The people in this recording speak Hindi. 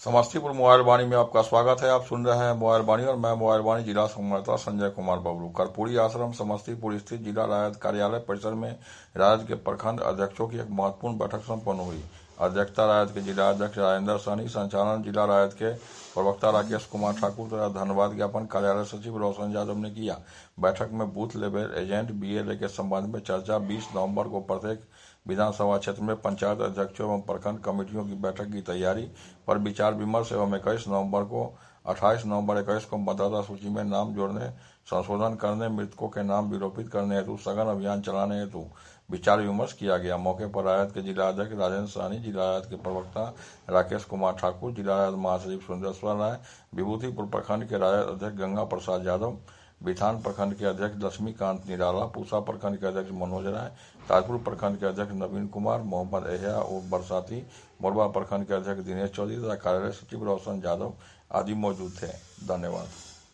समस्तीपुर मोबाइल वाणी में आपका स्वागत है। आप सुन रहे हैं मोबाइल वाणी और मैं मोबाइल वाणी जिला संवाददाता संजय कुमार बबलू। कर्पूरी आश्रम समस्तीपुर स्थित जिला राजद कार्यालय परिसर में राजद के प्रखंड अध्यक्षों की एक महत्वपूर्ण बैठक संपन्न हुई। अध्यक्षता राजद के जिला अध्यक्ष राजेंद्र सानी, संचालन जिला राजद के प्रवक्ता राकेश कुमार ठाकुर तथा धन्यवाद ज्ञापन कार्यालय सचिव रोशन यादव ने किया। बैठक में बूथ लेवल एजेंट BLA के संबंध में चर्चा। 20 नवंबर को प्रत्येक विधानसभा क्षेत्र में पंचायत अध्यक्षों एवं प्रखंड कमेटियों की बैठक की तैयारी पर विचार विमर्श एवं 28 नवंबर 21 को मतदाता सूची में नाम जोड़ने, संशोधन करने, मृतकों के नाम विलोपित करने हेतु सघन अभियान चलाने हेतु विचार विमर्श किया गया। मौके पर राजद के जिला अध्यक्ष राजेंद्र साहनी, जिला राजद के प्रवक्ता राकेश कुमार ठाकुर, जिला राजद महासचिव सुंदरेश्वर राय, विभूतिपुर प्रखंड के राजद अध्यक्ष गंगा प्रसाद यादव, बिथान प्रखंड के अध्यक्ष लक्ष्मीकांत निराला, पूसा प्रखंड के अध्यक्ष मनोज राय, ताजपुर प्रखंड के अध्यक्ष नवीन कुमार, मोहम्मद एहया और बरसाती, मोरबा प्रखंड के अध्यक्ष दिनेश चौधरी तथा कार्यालय सचिव रोशन यादव आदि मौजूद थे। धन्यवाद।